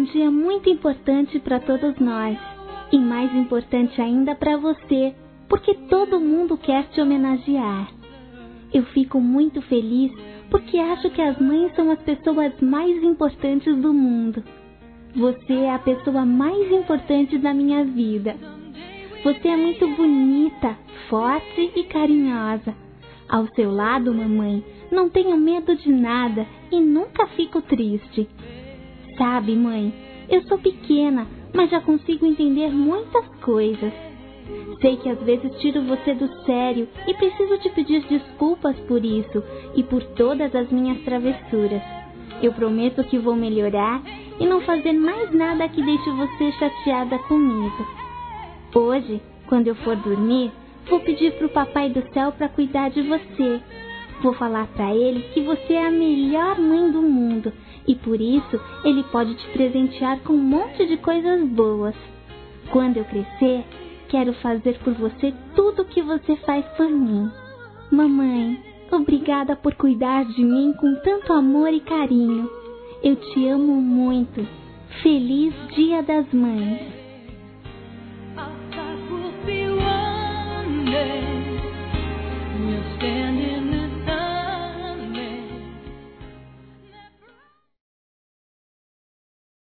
dia muito importante para todos nós. E mais importante ainda para você, porque todo mundo quer te homenagear. Eu fico muito feliz porque acho que as mães são as pessoas mais importantes do mundo. Você é a pessoa mais importante da minha vida. Você é muito bonita, forte e carinhosa. Ao seu lado, mamãe, não tenho medo de nada e nunca fico triste. Sabe, mãe, eu sou pequena, mas já consigo entender muitas coisas. Sei que às vezes tiro você do sério e preciso te pedir desculpas por isso e por todas as minhas travessuras. Eu prometo que vou melhorar e não fazer mais nada que deixe você chateada comigo. Hoje, quando eu for dormir, vou pedir pro Papai do Céu para cuidar de você. Vou falar para ele que você é a melhor mãe do mundo e por isso ele pode te presentear com um monte de coisas boas. Quando eu crescer, quero fazer por você tudo o que você faz por mim. Mamãe, obrigada por cuidar de mim com tanto amor e carinho. Eu te amo muito. Feliz Dia das Mães.